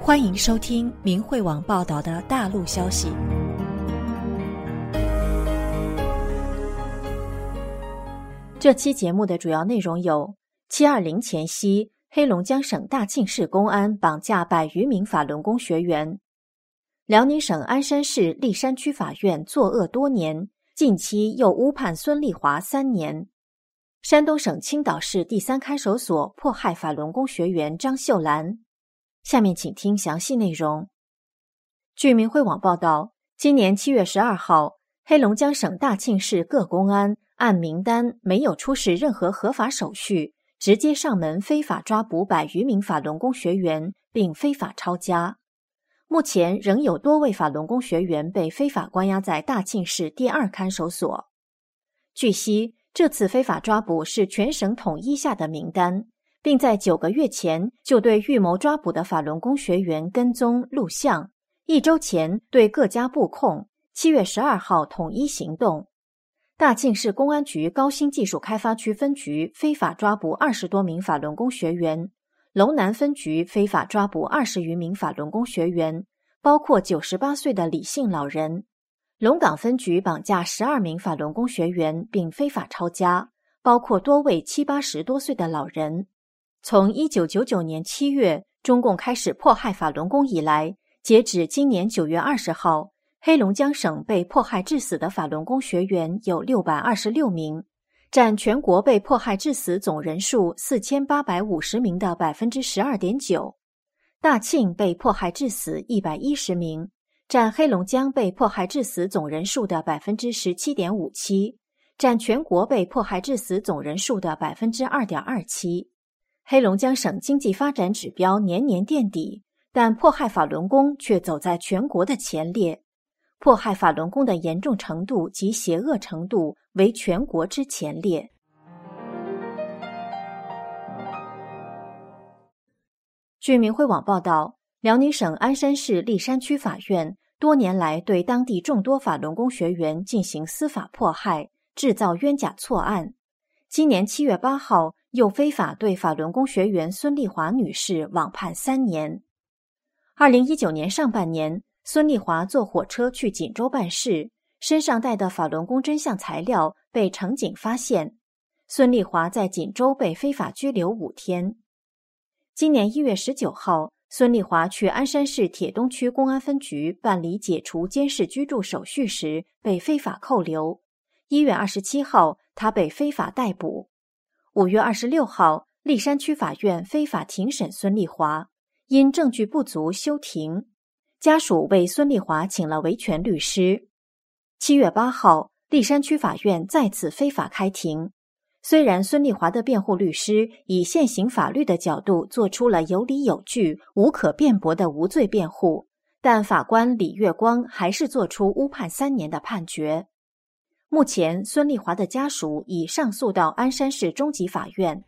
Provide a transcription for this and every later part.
欢迎收听明慧网报道的大陆消息。这期节目的主要内容有：720前夕，黑龙江省大庆市公安绑架100余名法轮功学员；辽宁省鞍山市栗山区法院作恶多年，近期又诬判孙丽华3年；山东省青岛市第3看守所迫害法轮功学员张秀兰。下面请听详细内容。据明慧网报道，今年7月12号，黑龙江省大庆市各公安按名单没有出示任何合法手续，直接上门非法抓捕100余名法轮功学员，并非法抄家。目前仍有多位法轮功学员被非法关押在大庆市第2看守所。据悉，这次非法抓捕是全省统一下的名单，并在9个月前就对预谋抓捕的法轮功学员跟踪录像，1周前对各家布控，7月12号统一行动。大庆市公安局高新技术开发区分局非法抓捕20多名法轮功学员，龙南分局非法抓捕20余名法轮功学员，包括98岁的李姓老人。龙岗分局绑架12名法轮功学员并非法抄家，包括多位70、80多岁的老人。从1999年7月中共开始迫害法轮功以来，截止今年9月20号，黑龙江省被迫害致死的法轮功学员有626名，占全国被迫害致死总人数4850名的 12.9%。大庆被迫害致死110名，占黑龙江被迫害致死总人数的 17.57%， 占全国被迫害致死总人数的 2.27%。黑龙江省经济发展指标年年垫底，但迫害法轮功却走在全国的前列。迫害法轮功的严重程度及邪恶程度为全国之前列。据明慧网报道，辽宁省鞍山市栗山区法院多年来对当地众多法轮功学员进行司法迫害，制造冤假错案。今年7月8号，又非法对法轮功学员孙丽华女士网判3年。2019年上半年，孙丽华坐火车去锦州办事，身上带的法轮功真相材料被乘警发现，孙丽华在锦州被非法拘留5天。今年1月19号，孙丽华去鞍山市铁东区公安分局办理解除监视居住手续时被非法扣留。1月27号，他被非法逮捕。5月26号，栗山区法院非法庭审孙丽华，因证据不足休庭。家属为孙丽华请了维权律师。7月8号，栗山区法院再次非法开庭。虽然孙丽华的辩护律师以现行法律的角度做出了有理有据、无可辩驳的无罪辩护，但法官李月光还是作出误判3年的判决。目前，孙丽华的家属已上诉到鞍山市中级法院。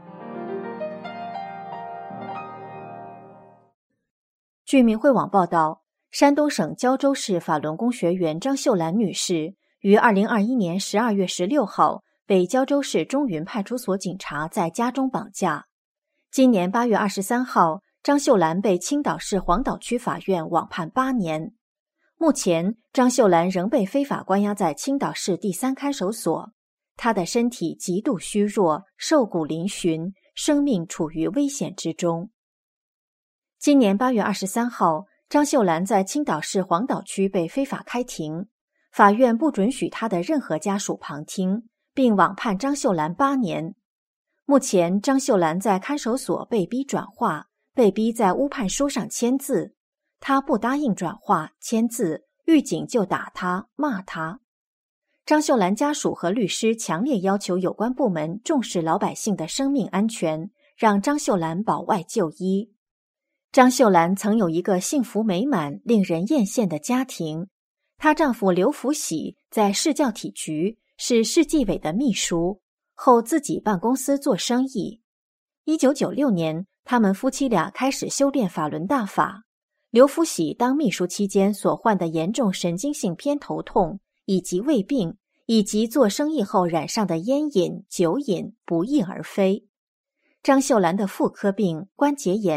据明慧网报道，山东省胶州市法轮功学员张秀兰女士于2021年12月16号被胶州市中云派出所警察在家中绑架。今年8月23号，张秀兰被青岛市黄岛区法院网判8年。目前，张秀兰仍被非法关押在青岛市第3看守所，她的身体极度虚弱，瘦骨嶙峋，生命处于危险之中。今年8月23号，张秀兰在青岛市黄岛区被非法开庭，法院不准许她的任何家属旁听，并网判张秀兰8年。目前，张秀兰在看守所被逼转化，被逼在误判书上签字。她不答应转化签字，狱警就打她骂她。张秀兰家属和律师强烈要求有关部门重视老百姓的生命安全，让张秀兰保外就医。张秀兰曾有一个幸福美满、令人艳羡的家庭，她丈夫刘福喜在市教体局是市纪委的秘书，后自己办公司做生意。1996年，他们夫妻俩开始修炼法轮大法。刘福喜当秘书期间所患的严重神经性偏头痛，以及胃病，以及做生意后染上的烟瘾、酒瘾不翼而飞。张秀兰的妇科病、关节炎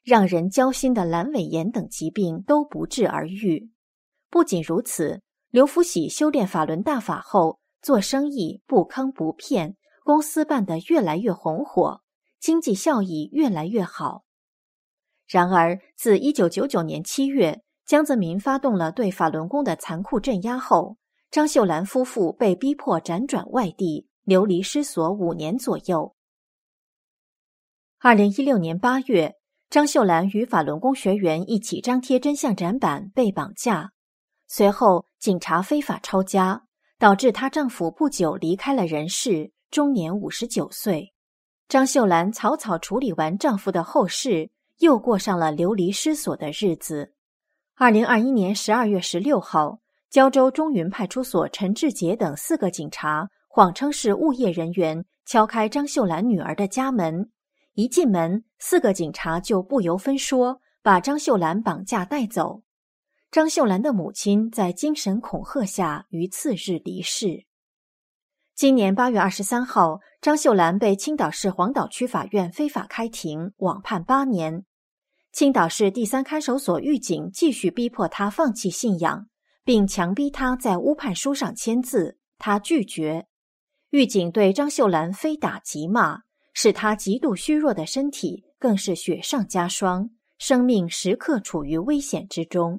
让人焦心的阑尾炎等疾病都不治而愈。不仅如此，刘福喜修炼法轮大法后，做生意不坑不骗，公司办得越来越红火，经济效益越来越好。然而，自1999年7月，江泽民发动了对法轮功的残酷镇压后，张秀兰夫妇被逼迫辗转外地，流离失所5年左右。2016年8月，张秀兰与法轮功学员一起张贴真相展板被绑架，随后警察非法抄家，导致她丈夫不久离开了人世，终年59岁。张秀兰草草处理完丈夫的后事，又过上了流离失所的日子。2021年12月16号，胶州中云派出所陈志杰等4个警察谎称是物业人员，敲开张秀兰女儿的家门。一进门，4个警察就不由分说把张秀兰绑架带走。张秀兰的母亲在精神恐吓下于次日离世。今年8月23号，张秀兰被青岛市黄岛区法院非法开庭，网判8年。青岛市第3看守所狱警继续逼迫她放弃信仰，并强逼她在误判书上签字，她拒绝。狱警对张秀兰非打即骂，使她极度虚弱的身体更是雪上加霜，生命时刻处于危险之中。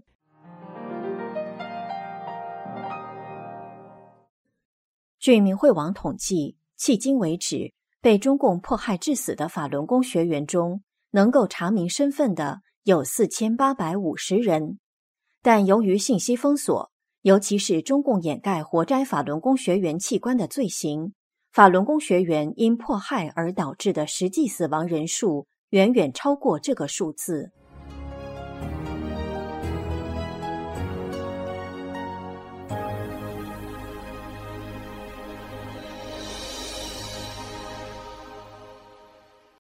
据明慧网统计，迄今为止，被中共迫害致死的法轮功学员中，能够查明身份的有4850人。但由于信息封锁，尤其是中共掩盖活摘法轮功学员器官的罪行，法轮功学员因迫害而导致的实际死亡人数远远超过这个数字。